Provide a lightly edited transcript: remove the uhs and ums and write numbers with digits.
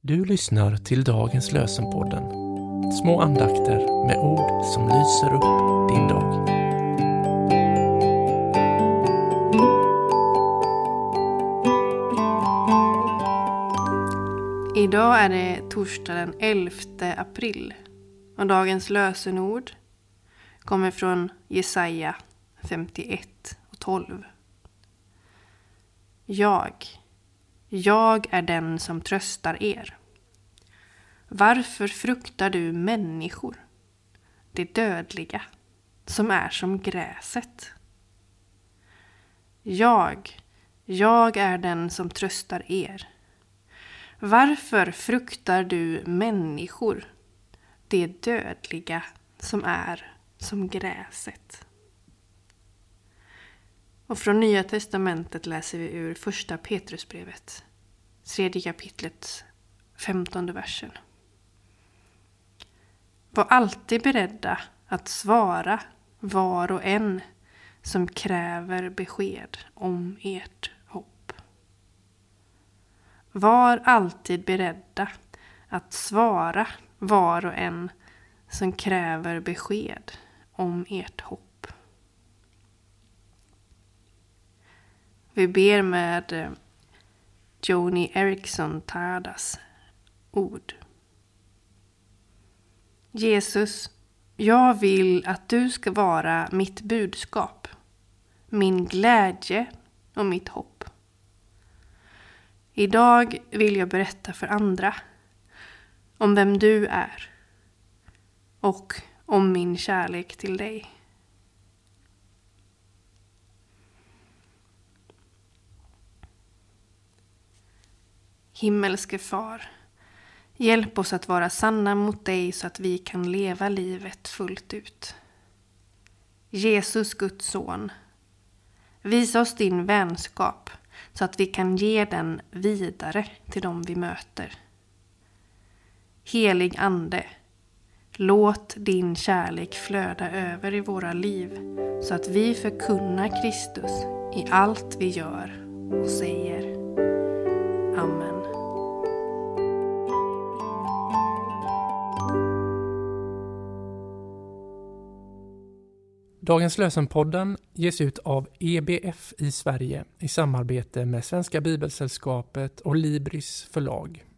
Du lyssnar till dagens lösenpodden. Små andakter med ord som lyser upp din dag. Idag är det torsdag den 11 april och dagens lösenord kommer från Jesaja 51:12. Jag är den som tröstar er. Varför fruktar du människor, det dödliga, som är som gräset? Jag är den som tröstar er. Varför fruktar du människor, det dödliga, som är som gräset? Och från Nya testamentet läser vi ur första Petrusbrevet, 3 kapitlet, 15 versen. Var alltid beredda att svara var och en som kräver besked om ert hopp. Var alltid beredda att svara var och en som kräver besked om ert hopp. Vi ber med Joni Eareckson Tada's ord. Jesus, jag vill att du ska vara mitt budskap, min glädje och mitt hopp. Idag vill jag berätta för andra om vem du är och om min kärlek till dig. Himmelske Far, hjälp oss att vara sanna mot dig så att vi kan leva livet fullt ut. Jesus, Guds son, visa oss din vänskap så att vi kan ge den vidare till dem vi möter. Helig Ande, låt din kärlek flöda över i våra liv så att vi förkunnar Kristus i allt vi gör och säger. Amen. Dagens lösenpodden ges ut av EBF i Sverige i samarbete med Svenska Bibelsällskapet och Libris förlag.